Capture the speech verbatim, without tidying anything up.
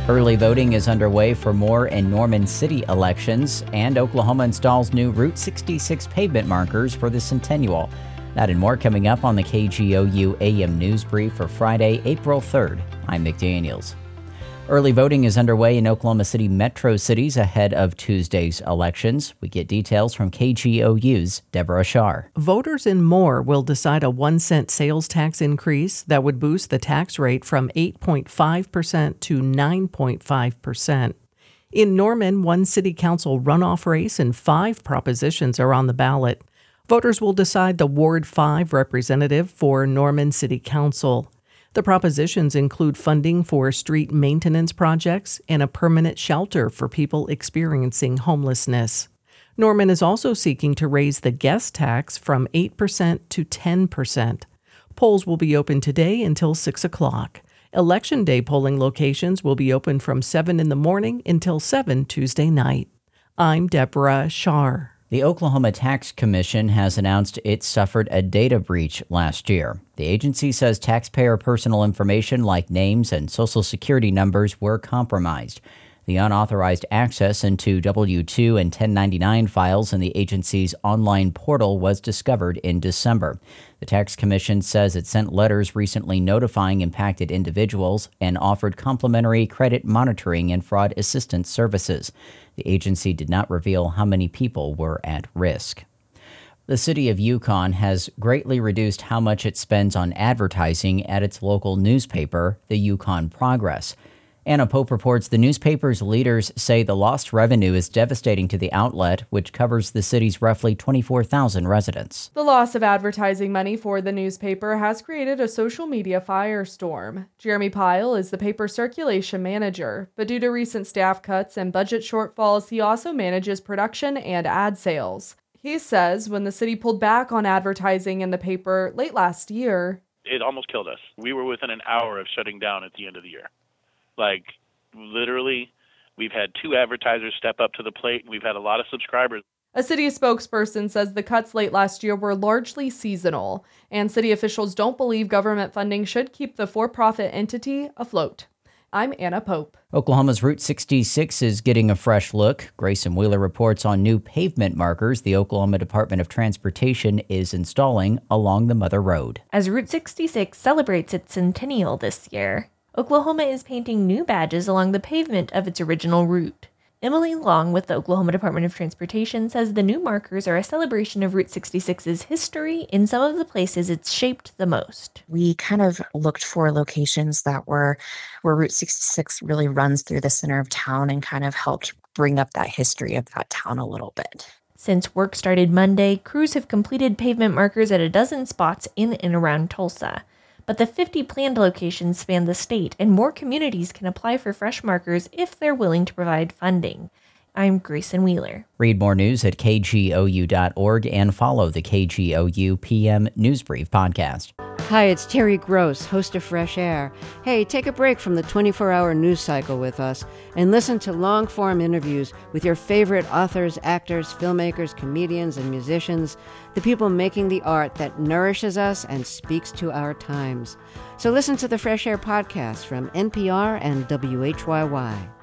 Early voting is underway for Moore and Norman City elections, and Oklahoma installs new Route sixty-six pavement markers for the Centennial. That and more coming up on the K G O U A M News Brief for Friday, April third. I'm McDaniels. Early voting is underway in Oklahoma City metro cities ahead of Tuesday's elections. We get details from K G O U's Deborah Shar. Voters in Moore will decide a one cent sales tax increase that would boost the tax rate from eight point five percent to nine point five percent. In Norman, one city council runoff race and five propositions are on the ballot. Voters will decide the Ward five representative for Norman City Council. The propositions include funding for street maintenance projects and a permanent shelter for people experiencing homelessness. Norman is also seeking to raise the guest tax from eight percent to ten percent. Polls will be open today until six o'clock. Election day polling locations will be open from seven in the morning until seven Tuesday night. I'm Deborah Shar. The Oklahoma Tax Commission has announced it suffered a data breach last year. The agency says taxpayer personal information like names and social security numbers were compromised. The unauthorized access into W two and ten ninety-nine files in the agency's online portal was discovered in December. The Tax Commission says it sent letters recently notifying impacted individuals and offered complimentary credit monitoring and fraud assistance services. The agency did not reveal how many people were at risk. The city of Yukon has greatly reduced how much it spends on advertising at its local newspaper, the Yukon Progress. Anna Pope reports the newspaper's leaders say the lost revenue is devastating to the outlet, which covers the city's roughly twenty-four thousand residents. The loss of advertising money for the newspaper has created a social media firestorm. Jeremy Pyle is the paper's circulation manager, but due to recent staff cuts and budget shortfalls, he also manages production and ad sales. He says when the city pulled back on advertising in the paper late last year, it almost killed us. We were within an hour of shutting down at the end of the year. Like, literally, we've had two advertisers step up to the plate, and we've had a lot of subscribers. A city spokesperson says the cuts late last year were largely seasonal, and city officials don't believe government funding should keep the for-profit entity afloat. I'm Anna Pope. Oklahoma's Route sixty-six is getting a fresh look. Grayson Wheeler reports on new pavement markers the Oklahoma Department of Transportation is installing along the Mother Road. As Route sixty-six celebrates its centennial this year, Oklahoma is painting new badges along the pavement of its original route. Emily Long with the Oklahoma Department of Transportation says the new markers are a celebration of Route sixty-six's history in some of the places it's shaped the most. We kind of looked for locations that were where Route sixty-six really runs through the center of town and kind of helped bring up that history of that town a little bit. Since work started Monday, crews have completed pavement markers at a dozen spots in and around Tulsa. But the fifty planned locations span the state, and more communities can apply for fresh markers if they're willing to provide funding. I'm Grayson Wheeler. Read more news at K G O U dot org and follow the K G O U P M News Brief podcast. Hi, it's Terry Gross, host of Fresh Air. Hey, take a break from the twenty-four hour news cycle with us and listen to long-form interviews with your favorite authors, actors, filmmakers, comedians, and musicians, the people making the art that nourishes us and speaks to our times. So listen to the Fresh Air podcast from N P R and W H Y Y.